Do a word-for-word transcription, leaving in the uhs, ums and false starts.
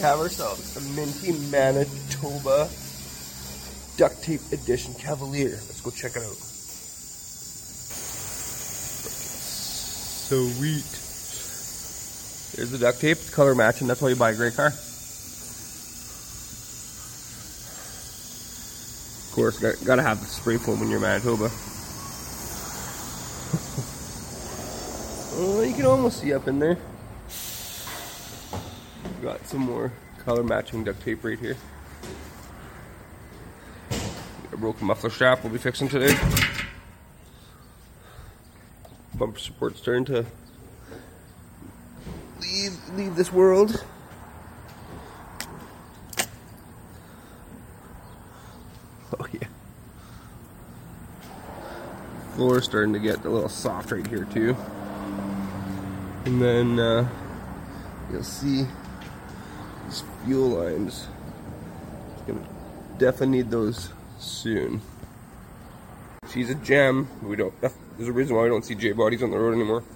have ourselves a minty Manitoba duct tape edition Cavalier. Let's go check it out. Sweet. There's the duct tape. It's color matching. That's why you buy a great car. Of course, got, gotta have the spray foam when you're Manitoba. Oh, you can almost see up in there. Got some more color matching duct tape right here. A broken muffler strap we'll be fixing today. Bumper support starting to leave leave this world. Oh yeah. Floor starting to get a little soft right here too. And then uh, you'll see these fuel lines. Gonna definitely need those soon. She's a gem. We don't. There's a reason why we don't see J bodies on the road anymore.